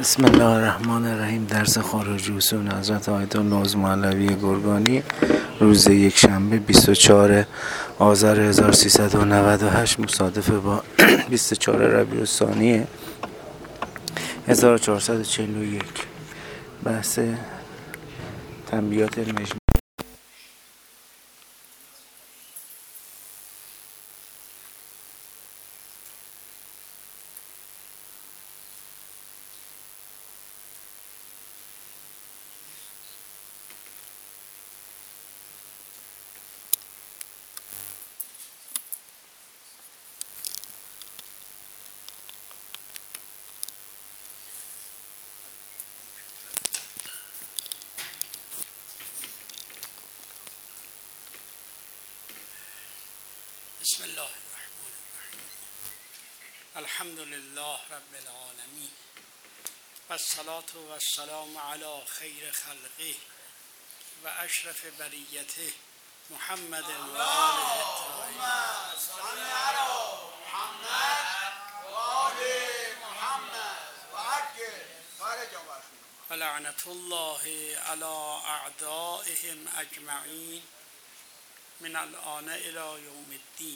بسم الله الرحمن الرحیم. درس خارج اصول حضرت آیت الله عظمی گرگانی روز یکشنبه 24 آذر 1398 مصادف با 24 ربیع الثانی 1441. بحث تنبیات مجموعی. بسم الله الرحمن الرحیم. الحمد لله رب العالمین و الصلاة و السلام علی خیر خلقه و اشرف بریته محمد و آله الطاهرین. و لعنت الله علی اعدائهم اجمعین من الآن الی یوم الدین.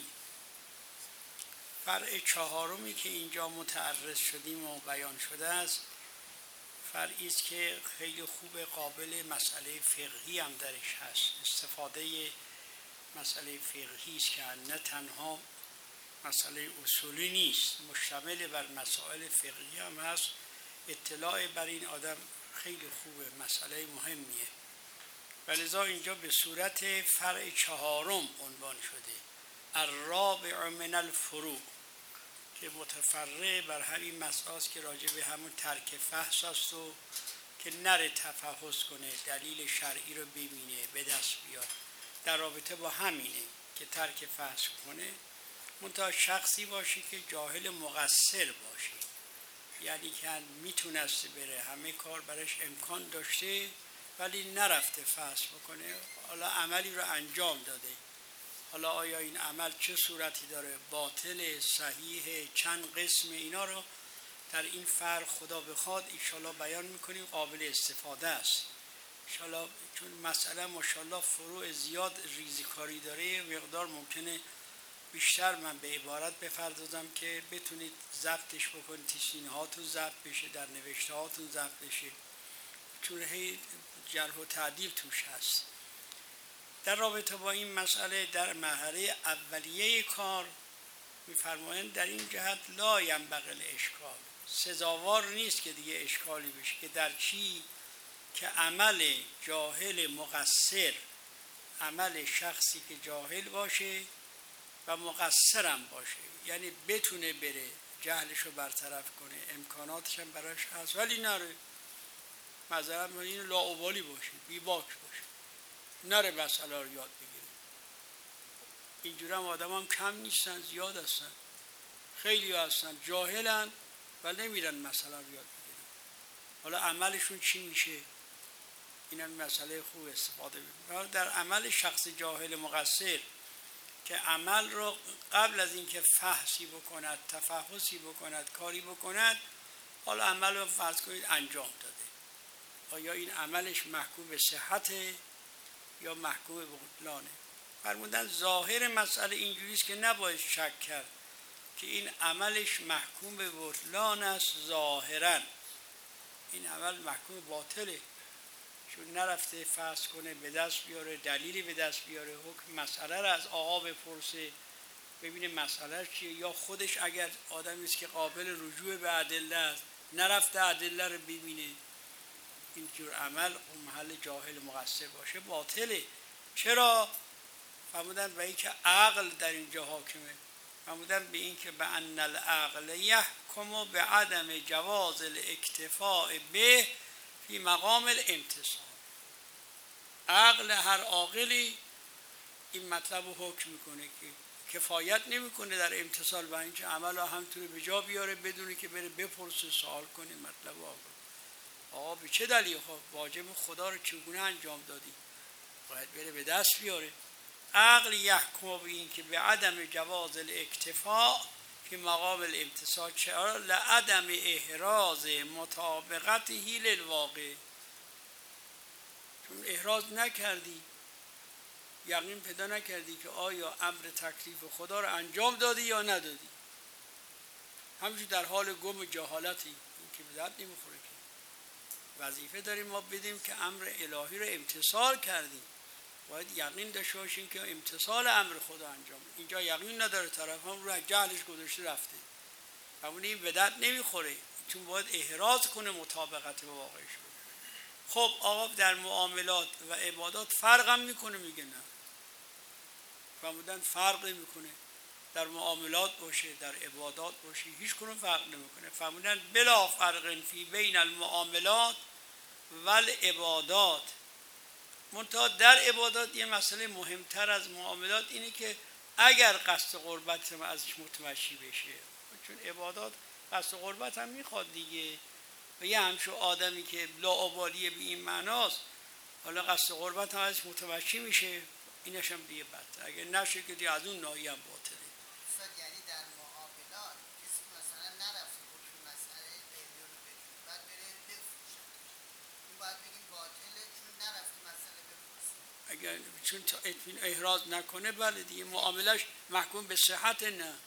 فرع چهارمی که اینجا متعرض شدیم و بیان شده است، فرعی است که خیلی خوب قابل مسئله فقهی هم درش هست. استفاده مسئله فقهی است که نه تنها مسئله اصولی نیست، مشتمل بر مسائل فقهی هم هست. اطلاع بر این آدم خیلی خوبه، مسئله مهمیه. ولذا اینجا به صورت فرع چهارم عنوان شده، الرابع من الفروع، که متفرع بر همین مسئله است که راجع به همون ترک فحص است و که نره تفحص کنه، دلیل شرعی رو ببینه به دست بیاد. در رابطه با همینه که ترک فحص کنه، منتها شخصی باشه که جاهل مقصر باشه، یعنی که میتونسته بره، همه کار برش امکان داشته ولی نرفته فحص بکنه، حالا عملی رو انجام داده. حالا آیا این عمل چه صورتی داره، باطل، صحیح، چند قسم، اینا رو در این فرق خدا بخواد انشالله بیان میکنیم. قابل استفاده است انشالله، چون مسئله ماشاءالله فروع زیاد ریزیکاری داره، مقدار ممکنه بیشتر من به عبارت بپردازم که بتونید ضبطش بکنید، تشینه هاتون ضبط بشه، در نوشته هاتون ضبط بشه، چون هی جرح و تعدیل توش هست. در رابطه با این مسئله در مرحله اولیه کار می‌فرمایند در این جهت لا ینبغی الاشکال، سزاوار نیست که دیگه اشکالی بشه که در چی؟ که عمل جاهل مقصر، عمل شخصی که جاهل باشه و مقصرم باشه، یعنی بتونه بره جهلشو برطرف کنه، امکاناتش هم براش هست، ولی نره مثلا این لاابالی باشه، بیباک باشه، نره مسئله رو یاد بگیره. اینجور هم آدم هم کم نیستن، زیاد هستن، خیلی هستن جاهلن و نمیرن مسئله رو یاد بگیرن. حالا عملشون چی میشه؟ این هم مسئله خوب استفاده بگیرن. در عمل شخص جاهل مقصر که عمل رو قبل از اینکه فحصی بکند، تفحصی بکند، کاری بکند، حالا عمل رو فرض کنید انجام داده، آیا این عملش محکوم به صحته یا محکوم به بطلانه؟ فرمودن ظاهر مسئله اینجوریست که نباید شک کرد که این عملش محکوم به بطلان است. ظاهرا این عمل محکوم باطله، چون نرفته فحص کنه، به دست بیاره، دلیلی به دست بیاره، حکم مسئله رو از آقا بپرسه، ببینه مسئله چیه، یا خودش اگر آدمی است که قابل رجوع به ادله است، نرفته ادله رو ببینه، این جور عمل اون محل جاهل مقصر باشه باطله. چرا؟ فرمودن به این که عقل در اینجا حاکمه. فرمودن به این که به ان العقل یحکم به عدم جواز الاکتفاء به فی مقام الامتصال. عقل هر عاقلی این مطلب رو حکم میکنه که کفایت نمیکنه در امتصال به اینکه عمل رو همطوری به جا بیاره بدونه که بره بپرسه، سوال کنه مطلب رو. آقا به چه دلیل واجب خدا رو چگونه انجام دادی؟ باید بره به دست بیاره. عقل یحکم به این که به عدم جواز الاکتفاء که مقام الامتثال چرا لعدم احراز مطابقته للواقع، چون احراز نکردی، یقین پیدا نکردی که آیا امر تکلیف خدا رو انجام دادی یا ندادی، همینجور در حال گم و جهالتی، این که به درد نمیخوره. که وظیفه داریم ما بدیم که امر الهی رو امتثال کردیم، باید یقین داشته باشیم که امتثال امر خدا انجام. اینجا یقین نداره، طرف هم رو جهلش گذاشته رفته، همون این به درد نمیخوره، چون باید احراز کنه مطابقت با واقعش رو. خب آقا در معاملات و عبادات فرق هم میکنه؟ میگه نه، فرمودن فرق نمیکنه، در معاملات باشه در عبادات باشه هیچ کنون فرق نمیکنه. فرمودن بلا فرق فی بین المعاملات و العبادات. منتها در عبادات یه مسئله مهمتر از معاملات اینه که اگر قصد قربت هم ازش متمشی بشه، چون عبادات قصد قربت هم میخواد دیگه، و یه همچون آدمی که لاابالیه به این معناست، حالا قصد قربت هم ازش متمشی میشه، اینش هم دیگه بد، اگر نشه که دیگه از اون ناحیه هم باطله. یعنی در معاملات کسی مثلا نرفته حکم مسئله غیبی رو بگیم بعد بره بفروشه، این باید بگیم باطله چون نرفته مسئله بفروشه. اگر چون تا احراز نکنه بله دیگه معاملش محکوم به صحت نه. میگیم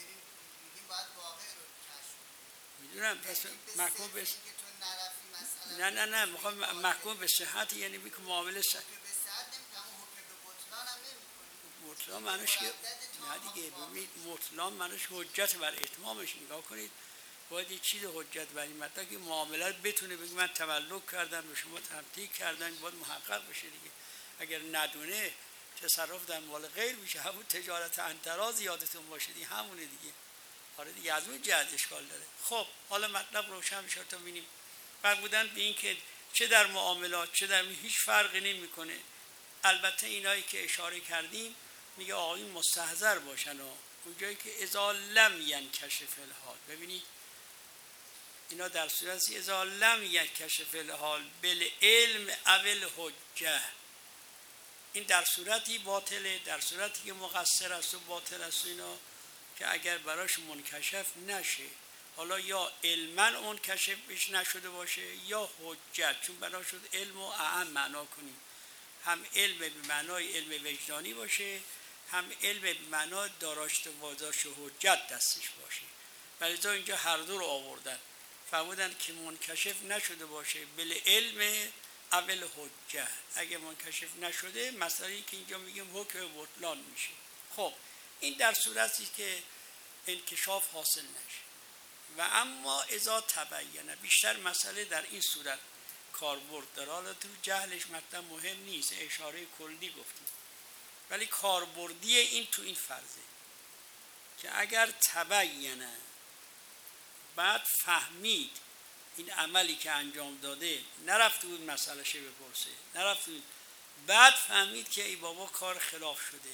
باید واقع رو کشف کنیم. میدونم پس محکوم به که تو نرفتی مسئله نه میخوام محکوم به صحت، یعنی میگه معامله صحت. به صحت نمیگم حکم به بطلان هم نمی‌کنیم. مطلق معنیش که نه دیگه، ببینید مطلق معنیش حجت بر اتمامش. نگاه کنید باید یه چیز حجت بر این مطلب که معاملات بتونه بگه من تملک کردم به شما تمتیک کردم، باید محقق بشه دیگه. اگر ندونه تصرف در مال غیر میشه، همون تجارت انتراز یادتون باشه دیگه، همونه دیگه. حالا دیگه از اون جهت اشکال داره. خب حالا مطلب روشن میشه تا ببینیم. فرمودن به این که چه در معاملات چه در هیچ فرقی نمیکنه. البته اینایی که اشاره کردیم میگه آقایون مستحضر باشن و اونجایی که اذا لم ینکشف الحال، ببینید اینا در صورتی اذا لم ینکشف الحال بالعلم او الحجه، این در صورتی باطله، در صورتی که مقصر است و باطل است اینا، که اگر براش منکشف نشه، حالا یا علما منکشف بش نشده باشه یا حجت، چون بنا شد علم و اعم معنا کنیم، هم علم به معنای علم وجدانی باشه، هم علم به معنای داشت حجت دستش باشه. ولذا اینجا هر دو رو آوردن، فرمودن که منکشف نشده باشه بالعلم اول حجه. اگه منکشف نشده مسئله که اینجا میگیم حکم بطلان میشه. خب این در صورتی که انکشاف حاصل نشه. و اما اذا تبینه، بیشتر مسئله در این صورت کاربرد داره. حالا تو جهلش مطلب مهم نیست، اشاره کلی گفتیم، ولی کاربردی این تو این فرضه که اگر تبینه، بعد فهمید این عملی که انجام داده، نرفته بود مسئله شه بپرسه، نرفته بود، بعد فهمید که ای بابا کار خلاف شده،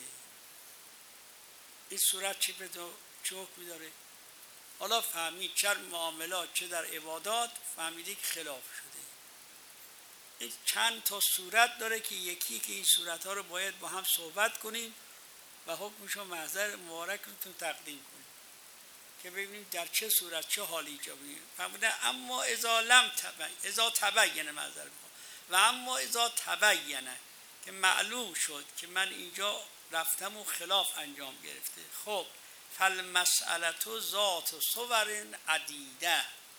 این صورت چه حکمی داره؟ حالا فهمید چه معاملات چه در عبادات فهمیده که خلاف شده. این چند تا صورت داره که یکی که این صورت ها رو باید با هم صحبت کنیم و حکمشو محضر مبارک رو تقدیم کنیم که ببینیم در چه صورت چه حالی ایجاب میشه. فرموده اما اذا تبینه معذرت و اما اذا تبینه، که معلوم شد که من اینجا رفتم و خلاف انجام گرفته. خب فالمسئله ذات صور عدیده،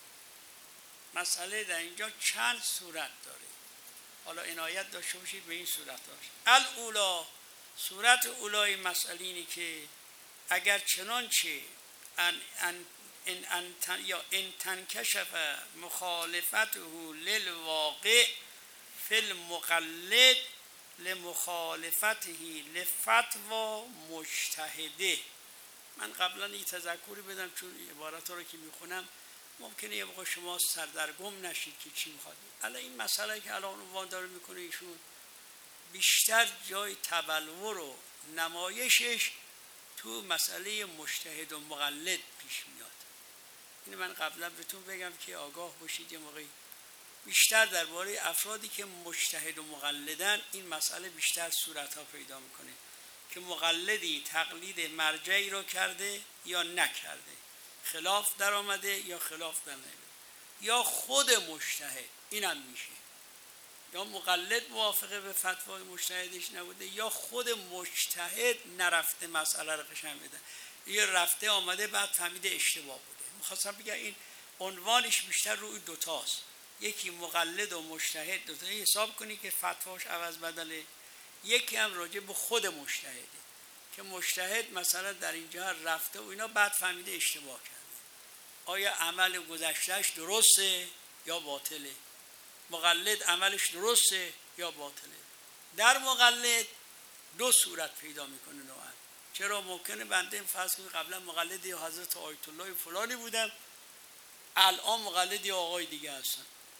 مسئله در اینجا چند صورت داره. حالا عنایت داشته باشید به این صورت داشت. الاولا، صورت اولای مسئله اینه که اگر چنانچه ان تنکشف مخالفته للواقع فی المقلد لمخالفته لفتوى مجتهده. من قبلا یه تذکری بدم چون عبارت رو که میخونم ممکنه یه موقع شما سردرگم نشید که چی میخواد. الان این مسئله که الان عنوان داره میکنه ایشون بیشتر جای تبلور و نمایشش تو مسئله مجتهد و مقلد پیش میاد. این من قبلا بهتون بگم که آگاه باشید. یه موقعی بیشتر درباره افرادی که مجتهد و مقلدن این مسئله بیشتر صورت‌ها پیدا میکنه که مقلدی تقلید مرجعی رو کرده یا نکرده، خلاف در آمده یا خلاف در نیامده، یا خود مجتهد، اینم میشه، یا مقلد موافقه به فتوای مجتهدش نبوده یا خود مجتهد نرفته مسئله رو قشنگ بده، یا رفته آمده بعد فهمیده اشتباه بوده. میخواستم بگم این عنوانش بیشتر روی دوتاست، یکی مقلد و مجتهد دوتا حساب کنی که فتواش عوض بدله، یکی هم راجع به خود مجتهده که مجتهد مثلا در اینجا رفته و اینا بعد فهمیده اشتباه کرده، آیا عمل گذشتهش درسته یا باطله، مقلد عملش درسته یا باطله. در مقلد دو صورت پیدا میکنه نوعا. چرا ممکنه بنده فرض کنم قبلا مقلد حضرت آیت الله فلانی بودم، الان مقلد آقای دیگه هستم.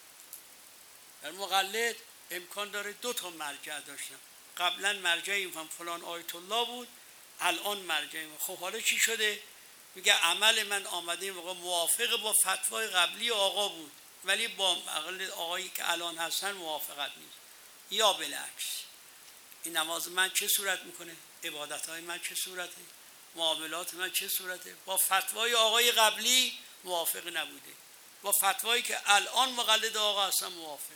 در مقلد امکان داره دو تا مرجع داشتم، قبلا مرجعی هم فلان آیت الله بود، الان مرجعی من. خب حالا چی شده؟ میگه عمل من آمده موقع موافق با فتوای قبلی آقا بود، ولی با مقلد آقایی که الان هستن موافقت نیست. یا بالعکس، این نماز من چه صورت میکنه؟ عبادتهای من چه صورته؟ معاملات من چه صورته؟ با فتوای آقای قبلی موافق نبوده، با فتوایی که الان مقلد آقا هستن موافقه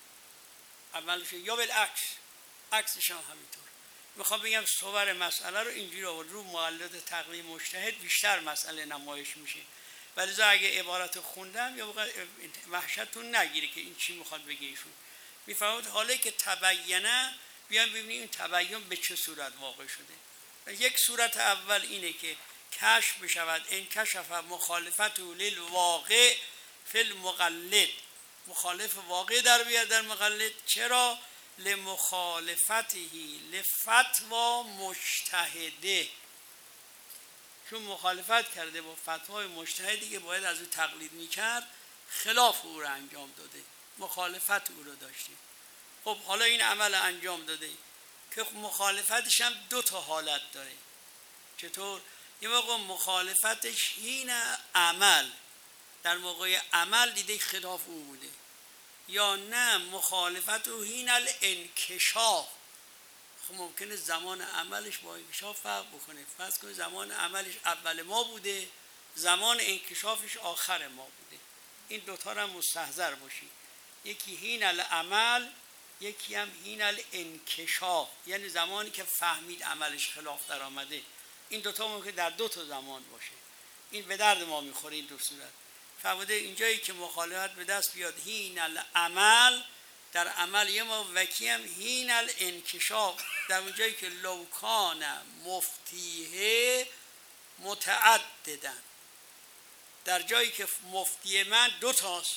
عملش. یا بالعکس، عکسش هم همینطور. میخوام بگم صور مسئله رو اینجوری آورد، رو مقلد تقلید مجتهد بیشتر مسئله نمایش میشه. ولی اگه عبارت خوندم یا وحشتون نگیره که این چی میخواد بگه ایشون. میفهمید حالا که تبینه، بیان ببینیم این تبیین به چه صورت واقع شده. یک صورت اول اینه که کشف بشود انکشف مخالفت للواقع فی المقلد، مخالف واقع در بیاد در مقلد. چرا؟ لمخالفتهی لفتوا مجتهده، چون مخالفت کرده با فتوای مجتهدی که باید از او تقلید میکرد، خلاف او رو انجام داده، مخالفت او رو داشته. خب حالا این عمل انجام داده که مخالفتش هم دو تا حالت داره. چطور؟ یه موقع مخالفتش این عمل، در موقع عمل دیده خلاف او بوده، یا نه مخالفت و هین الانکشاف. خب ممکنه زمان عملش با انکشاف فرق بکنه. فرض کنید زمان عملش اول ما بوده، زمان انکشافش آخر ما بوده. این دوتا را مستحضر باشید، یکی هین العمل، یکی هم هین الانکشاف، یعنی زمانی که فهمید عملش خلاف در آمده. این دوتا ممکنه در دو تا زمان باشه. این به درد ما میخوره این دو صورت. فرموده اینجایی که مخالفت به دست بیاد هین العمل، در عمل یه ما وکیم هین الانکشاف، در اونجایی که لوکان مفتیه متعددن، در جایی که مفتی من دو تاست،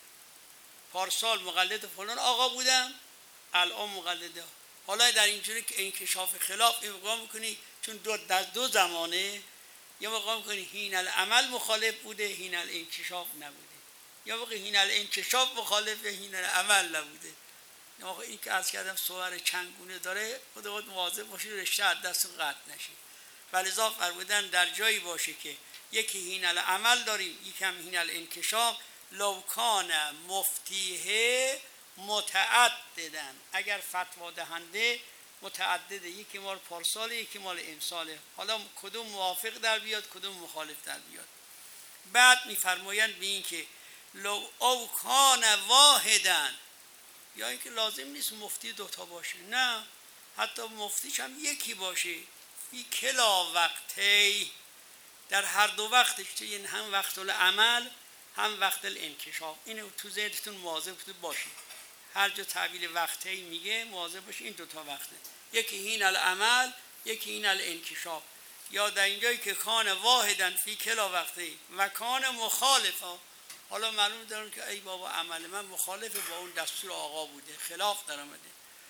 پارسال مقلد فلان آقا بودم، الان مقلده. حالا در اینجوری که انکشاف خلاف این موقع میکنی، چون در دو زمانه، یا موقع میکنی هین العمل مخالف بوده، هین الانکشاف نبوده، یا موقع هین الانکشاف مخالف هین العمل نبوده. یا موقع این که عرض کردم صور چند گونه داره، خود مواظب باشید رشته از دست قطع نشید. ولذا فرمودن در جایی باشه که یکی هین العمل داریم، یکم هین الانکشاف، لو کان مفتیه متعددن، اگر فتوا دهنده متعدده، یکی مال پارساله یکی مال امساله، حالا کدوم موافق در بیاد کدوم مخالف در بیاد. بعد میفرمایند به این که لو او کان واحدن، یا اینکه لازم نیست مفتی دوتا باشه، نه حتی مفتیش هم یکی باشه، فی کلا وقتی، در هر دو وقتش، این هم وقت العمل هم وقت الانکشاف. اینو تو ذهنتون مواظب باشید، هر جا تعبیر وقتی میگه مواظب باشید این دوتا وقته، یکی هین العمل یکی هین الانکشاف. یا در اینجایی که کان واحدن فی کلا وقتی و کان مخالفا، حالا معلوم دارم که ای بابا عمل من مخالف با اون دستور آقا بوده، خلاف در آمده.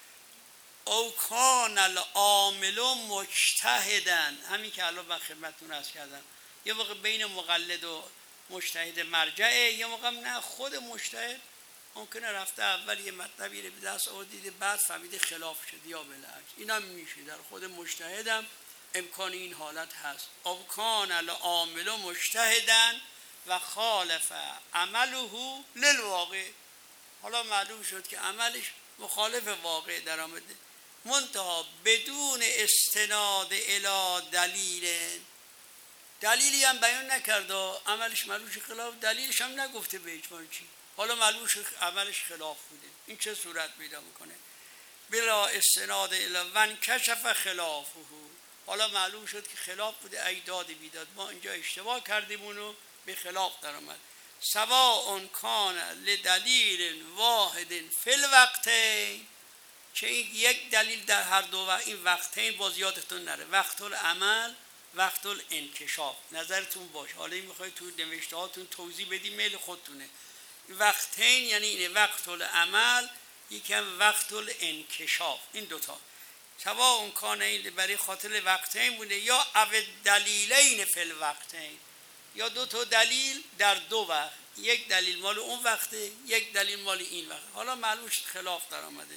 او کان العامل مجتهدن، همین که الان من خدمتتون عرض کردم، یه موقع بین مقلد و مجتهد مرجعه، یه موقع نه خود مجتهد ممکنه رفته اول یه مطلبی رو به دست آورده بعد فهمیده خلاف شد، یا بالعکس. اینم میشه در خود مجتهدم امکان این حالت هست. او کان العامل مجتهدن و خالف عمله للواقع، حالا معلوم شد که عملش مخالف واقع در آمده، منتها بدون استناد الی دلیلی هم بیان نکرده، عملش معلومش خلاف، دلیلش هم نگفته به اجماع چی. حالا معلومش عملش خلاف بوده، این چه صورت پیدا میکنه؟ بلا استناد الی ون کشف خلافه. حالا معلوم شد که خلاف بوده، ایداد بیداد ما اینجا اشتباه کردیم، اونو به خلاف در آمد. سواء کان لدلیل واحد فی الوقتین، چه یک دلیل در هر دو وقت، این وقتین باز یادتون نره، وقت العمل وقت الانکشاف، نظرتون باشه. حالا این میخواید تو نوشته هاتون توضیح بدیم، میل خودتونه. وقتین یعنی اینه، وقت العمل یکم وقت الانکشاف، این دوتا. سواء اون کانه برای خاطر وقتین بوده یا او دلیلین فی الوقتین، یا دو تا دلیل در دو وقت، یک دلیل مال اون وقته، یک دلیل مال این وقت. حالا معلوم شد خلاف در آمده.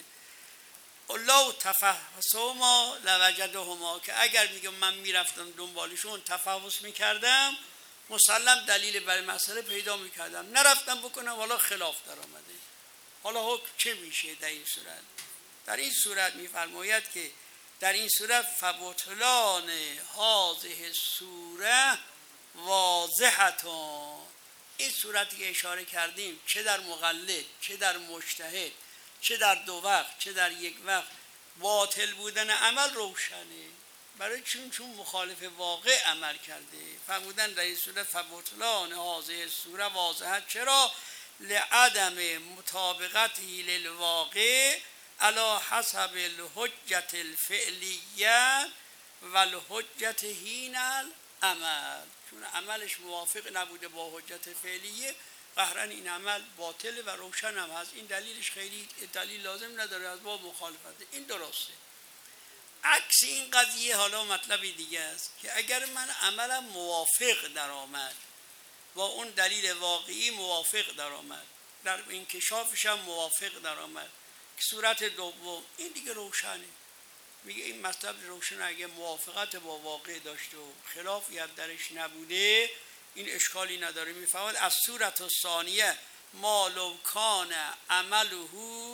لو تفحصهما لوجدهما، که اگر میگم من میرفتم دنبالشون تفحص میکردم مسلم دلیل برای مسئله پیدا میکردم، نرفتم بکنم حالا خلاف در آمده. حالا حکم چه میشه در این صورت؟ در این صورت میفرماید که در این صورت فبطلان هذه الصوره واضحتون، این صورتی که اشاره کردیم چه در مقلد چه در مجتهد چه در دو وقت چه در یک وقت، باطل بودن عمل روشنه. برای چون مخالف واقع عمل کرده. فرمودن در این صورت فبطلان هذه الصوره واضحت، چرا؟ لعدم مطابقته للواقع علی حسب الحجت الفعلیه و الحجت حین العمل، چون عملش موافق نبوده با حجت فعلیه، قهرا این عمل باطل و روشن هم هست. این دلیلش خیلی دلیل لازم نداره، از با مخالفته. این درسته. عکس این قضیه حالا مطلبی دیگه است که اگر من عملم موافق در آمد با اون دلیل واقعی، موافق در آمد، در انکشافش هم موافق در آمد، که صورت دوم این دیگه روشنه. میگه این مطلب روشن، اگه موافقت با واقع داشته و خلافی هم درش نبوده این اشکالی نداره. میفهمد از صورت الثانیه ما لو کان عمله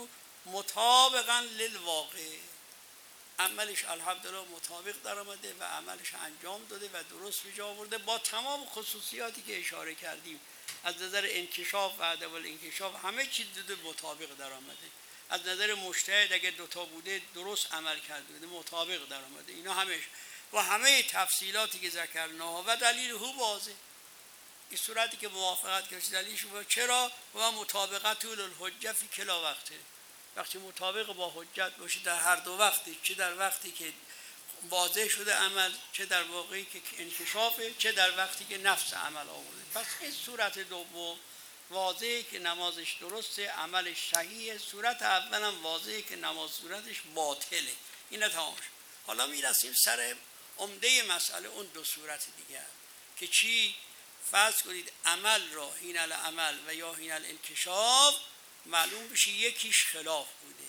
مطابقا للواقع، عملش الحمدلله مطابق در آمده و عملش انجام داده و درست به جا آورده با تمام خصوصیاتی که اشاره کردیم، از نظر انکشاف و عدم الانکشاف همه چیز دیده مطابق در آمده. از نظر مجتهد اگه دوتا بوده درست عمل کرده مطابق در آمده. اینا همش و همه تفصیلاتی که ذکرناها و دلیل هو واضح. این صورتی که موافقت کرد دلیلش بود، چرا؟ و مطابقت الحجه فی کلا وقته، وقتی مطابق با حجت باشه در هر دو وقتی، چه در وقتی که واضح شده عمل، چه در واقعی که انکشافه، چه در وقتی که نفس عمل آورده. پس این صورت دوم واضحه که نمازش درسته، عملش صحیحه. صورت اولم واضحه که نماز صورتش باطله. اینا تمام شد. حالا میرسیم سر عمده مسئله، اون دو صورت دیگه که چی؟ فرض کنید عمل را حین العمل و یا حین الانکشاف معلوم بشه یکیش خلاف بوده،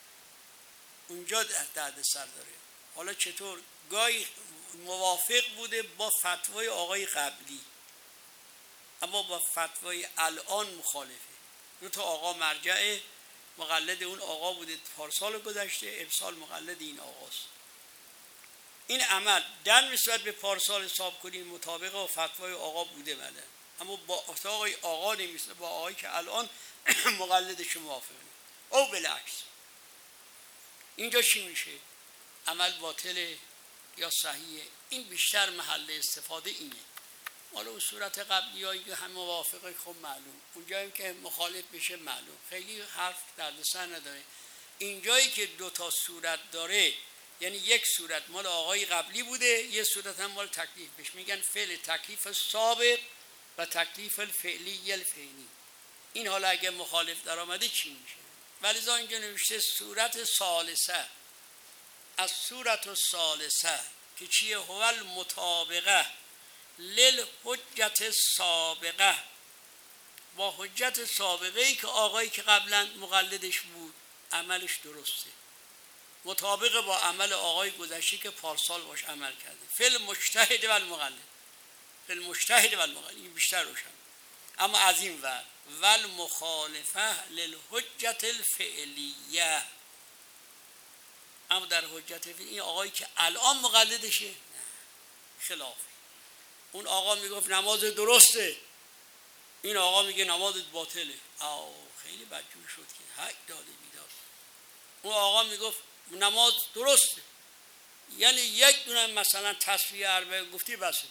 اونجا درد سر داره. حالا چطور؟ گاهی موافق بوده با فتوای آقای قبلی اما با فتوای الان مخالفه. دو تا آقا مرجع، مقلد اون آقا بوده پارسال گذشته، امسال مقلد این آقاست. این عمل در نسبت به پارسال حساب کنیم مطابق با فتوای آقا بوده بله، اما با آقای آقا نمیشه، با آقایی که الان مقلدش موافقه او بالعکس. اینجا چی میشه؟ عمل باطله یا صحیحه؟ این بیشتر محل استفاده اینه. حالا اون صورت قبلی هایی که هم موافقه خب معلوم، اونجایی که مخالف بشه معلوم، خیلی حرف دردسر نداره. اینجایی که دو تا صورت داره، یعنی یک صورت مال آقای قبلی بوده، یه صورت هم مال تکلیف، بهش میگن فعل تکلیف سابق و تکلیف الفعلی الفعلی. این حالا اگه مخالف در آمده چی میشه؟ ولی اینجا نوشته صورت ثالثه. از صورت الثالثه که چیه؟ هو المطابقه للحجت سابقه، با حجت سابقه ای که آقایی که قبلا مقلدش بود عملش درسته، مطابق با عمل آقای گذشته که پارسال باش عمل کرده. فعل مجتهد و المقلد، فعل مجتهد و المقلد، این بیشتر روشن. اما از این ور والمخالفه للحجت الفعلیه، اما در حجت فقهی این آقایی که الان مقلدشه نه، خلاف. اون آقا میگفت نماز درسته، این آقا میگه نمازت باطله. خیلی بدجور شد که حق داده بیدار. اون آقا میگفت نماز درسته، یعنی یک دونه مثلا تصفیه اربعه گفتی بسته،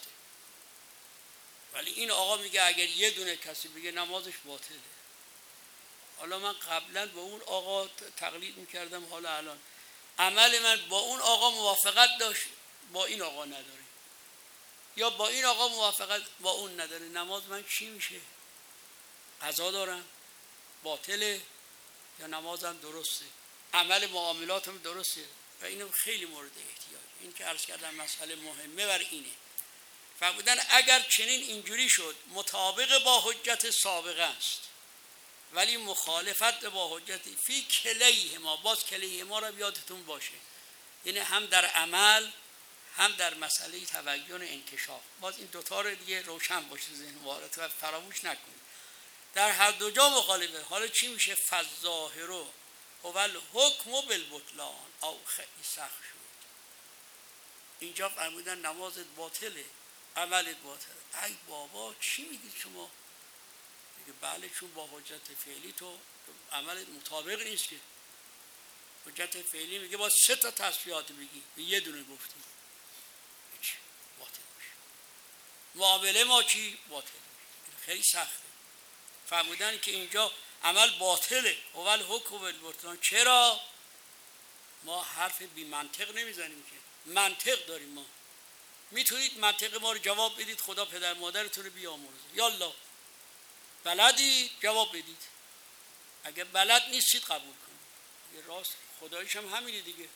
ولی این آقا میگه اگر یه دونه کسی بگه نمازش باطله. حالا من قبلا با اون آقا تقلید میکردم، حالا الان عمل من با اون آقا موافقت داشت، با این آقا نداره، یا با این آقا موافقت با اون نداره، نماز من چی میشه؟ قضا دارم باطله یا نمازم درسته؟ عمل معاملاتم درسته؟ و اینم خیلی مورد احتیاج. این که عرض کردم مسئله مهمه بر اینه. فرمودن اگر چنین اینجوری شد مطابق با حجت سابقه است ولی مخالفت با حجت فی کلیهما، باز کلیهما را یادتون باشه، یعنی هم در عمل هم در مسئله تبیین انکشاف، باز این دوتا رو دیگه روشن باشه ذهن وارد و فراموش نکنید، در هر دو جا مخالفه. حالا چی میشه؟ فالظاهر هو الحکم بالبطلان او خیلی سخت شد. اینجا فرمودن نمازت باطله، عملت باطله. ای بابا چی میگید شما؟ میگه بله، چون با حجت فعلی تو عملت مطابق نیست که. حجت فعلی میگه با 3 تا تسبیحات بگی، به یه دونه گفتی باطل میشه. معامله ما چی؟ باطل میشه. خیلی سخته. فرمودن که اینجا عمل باطله، اول حکم بالبطلان. چرا؟ ما حرف بی منطق نمیزنیم که، منطق داریم. ما میتونید منطق ما رو جواب بدید، خدا پدر مادرتون رو بیامرزه، یالا بلدید جواب بدید، اگه بلد نیستید قبول کنید. راست خدایش هم همینه دیگه.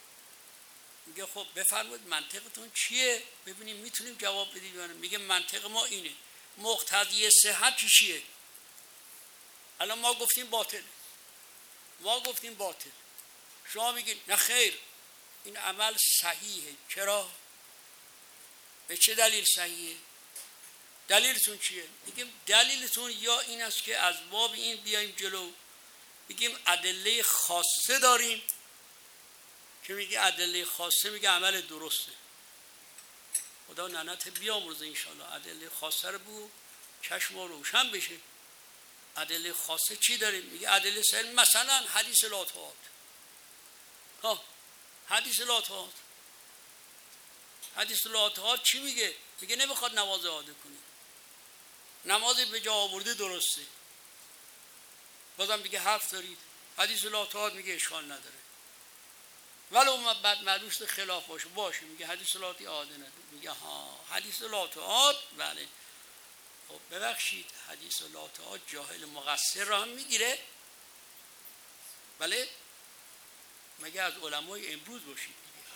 میگه خب بفرمایید منطقتون چیه ببینیم میتونیم جواب بدید. میگه منطق ما اینه، مقتضی صحت چیه؟ الان ما گفتیم باطل، شما میگید نه خیر این عمل صحیحه. چرا؟ به چه دلیل صحیحه؟ دلیلتون چیه؟ میگیم دلیلتون یا این است که از باب این بیایم جلو بگیم ادله خاصه داریم که میگه ادله خاصه میگه عمل درسته. خدا نعمت بیامرزه انشالله ادله خاصه رو بگو چشم روشن بشه. ادله خاصه چی داریم؟ میگه ادله سهل، مثلا حدیث لا تعاد. حدیث لا تعاد چی میگه؟ میگه نمیخواد نماز عاده کنی، نماز به جا آورده درسته. بازم میگه حرف دارید. حدیث لا تعاد میگه اشکال نداره، ولو بعد معلومش خلاف باشه میگه حدیث لا تعاد نداره. میگه حدیث لا تعاد بله. خب ببخشید حدیث لا تعاد جاهل مقصر را هم میگیره؟ بله، مگه از علمای امروز باشید دیگه.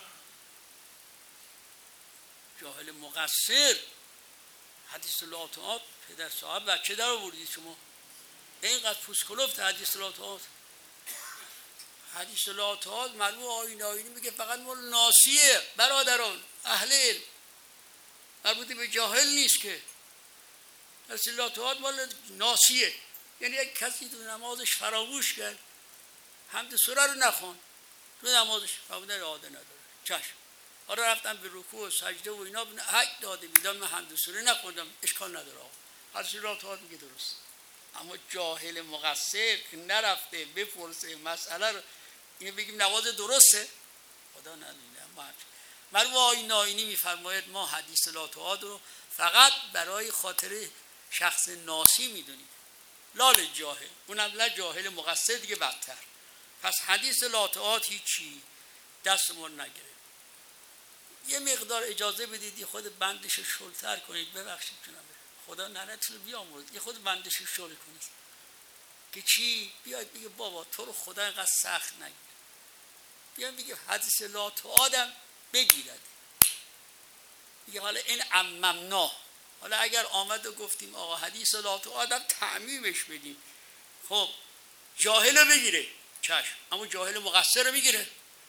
جاهل مقصر حدیث لا تعاد پدر صاحب بچه در آوردید شما، اینقدر پوست کلفت حدیث لا تعاد. حدیث لا تعاد معلوم آیینی میگه فقط مال ناسیه برادران اهل علم، مربوط به جاهل نیست که. حدیث لا تعاد مال ناسیه، یعنی یک کسی تو نمازش فراموش کرد حمد سوره رو نخوند تو نمازش، فرمودن عاده نداره. چشم، حالا رفتم به رکوع و سجده و اینا حق داده بیدان من حمد سوره نخوندم، اشکال نداره. حدیث لا تعاد میگه درست. اما جاهل مقصر که نرفته بپرسه مسئله رو، اینو بگیم نماز درسته؟ خدا نمیدونه. مرحوم آیینی میفرماید ما حدیث لا تعاد رو فقط برای خاطر شخص ناسی میدونیم، لال جاهل، اونم نه جاهل مقصر دیگه بدتر. پس حدیث لا تعاد هیچی دستمون نگیره. یه مقدار اجازه بدید خود بندش شلتر کنید. ببخشید جناب خدا نرتون بیامرد، یه خود بندش شل کنید که چی؟ بیاید بگه بابا تو رو خدا اینقدر سخت نگیر، بیاید بگه حدیث لا تعادم بگیرد. میگه حالا این عممنا، حالا اگر آمد و گفتیم آقا حدیث لا تعادم تعمیمش بدیم، خب جاهل رو بگیره چشم، اما جاهل مقصر رو میگیره؟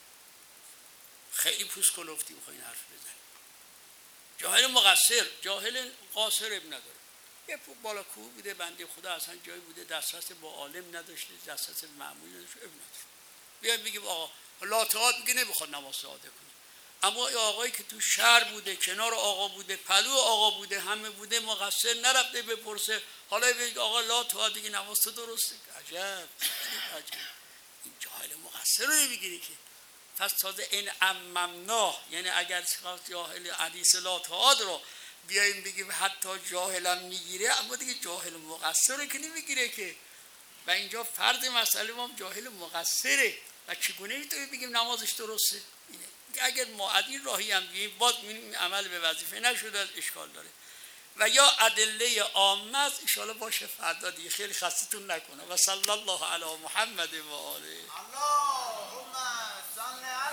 خیلی پوست کلفتی بخواین حرف بزن. جاهل مقصر، جاهل قاصر اب نداره. یه بالا کوه بوده بنده خدا، اصلا جایی بوده دسترس با عالم نداشته، دسترس معمولی نداشته، اب نداره. بیاید بگیم آقا لاتهات میگه نمیخواد نماز ساده کنه. اما این آقایی که تو شهر بوده، کنار آقا بوده، پلو آقا بوده، همه بوده، مقصر نرفته بپرسه. حالا بگه آقا لاتهات دیگه نماز تو درسته. عجب. این جاهل مقصر رو نمیگیری که. پس تازه این عممنا، یعنی اگر جاهل حدیث لاتهات رو بیاییم بگیم حتی جاهلم میگیره، اما دیگه جاهل مقصره که نمیگیره که. و اینجا فرض مسئله ما جاهل مقصره و چگونه میتونیم بگیم نمازش درسته؟ اینه. اگر ما از این راهی هم بگیم باز می‌بینیم عمل به وظیفه نشده، اشکال داره. و یا ادله عامه است، ان شاءالله باشه فردا دیگه. خیلی خستتون نکنه. و صلی الله علی محمد و آله. اللهم صل